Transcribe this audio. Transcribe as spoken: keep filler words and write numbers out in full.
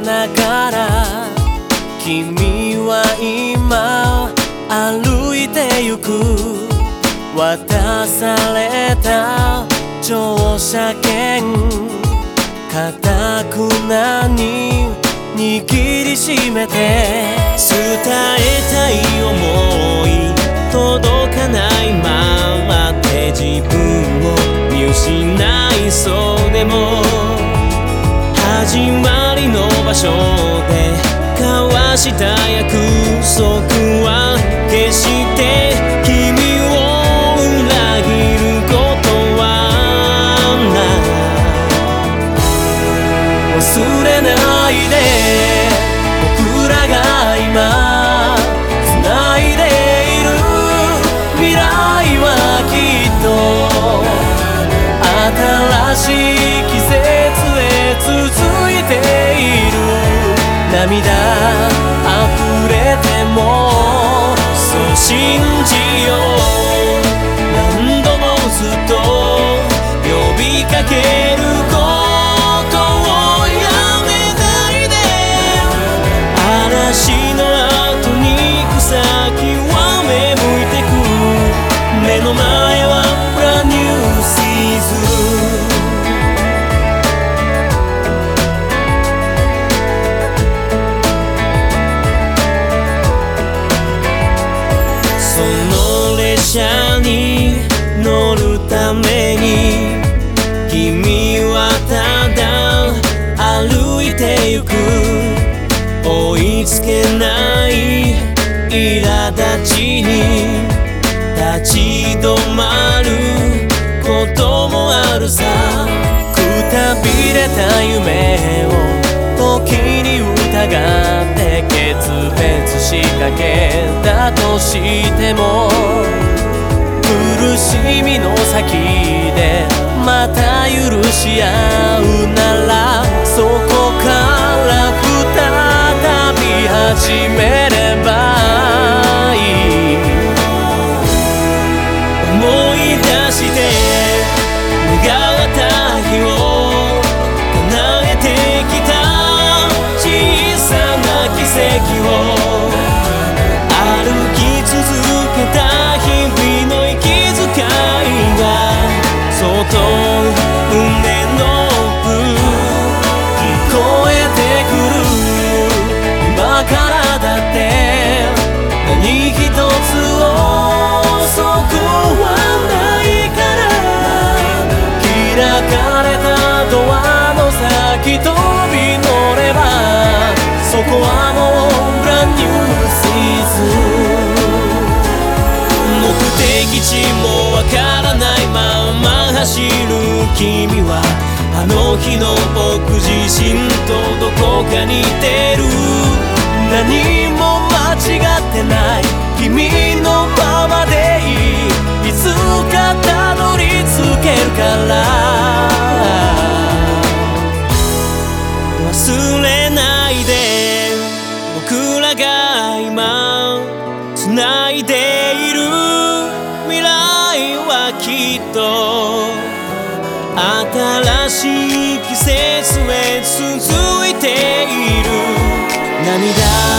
ながら君は今歩いてゆく。渡された乗車券かたくなに握りしめて、伝えたい想い届かないままで自分を見失いそうでも、始まりの場所で交わした約束は決して君を裏切ることはない。忘れないで、僕らが今繋いでいる未来はきっと新しい季節へ続いている。涙溢れてもそう信じよう。何度もずっと呼びかけることをやめないで。嵐の後に草木は芽吹いてく。目の前はブランニューシーズン。列車に乗るために君はただ歩いてゆく。追いつけない苛立ちに立ち止まることもあるさ。くたびれた夢を時に疑って決別しかけたとしても、苦しみの先でまた許し合うなら、そこから再び始めればいい。思い出して願った日を叶えてきた小さな奇跡を、歩き続けた日々の息遣いがそっと胸の奥聞こえてくる。今からだって何一つ遅くはないから、開かれたドアの先飛び乗れば、そこはもうブランニューシーズン。目的地もわからないまま走る君は、あの日の僕自身とどこか似てる。何も間違ってない、君のままでいい。いつかたどり着けるから、忘れないで。僕らが今繋いでいる未来はきっと新しい季節へ続いている。涙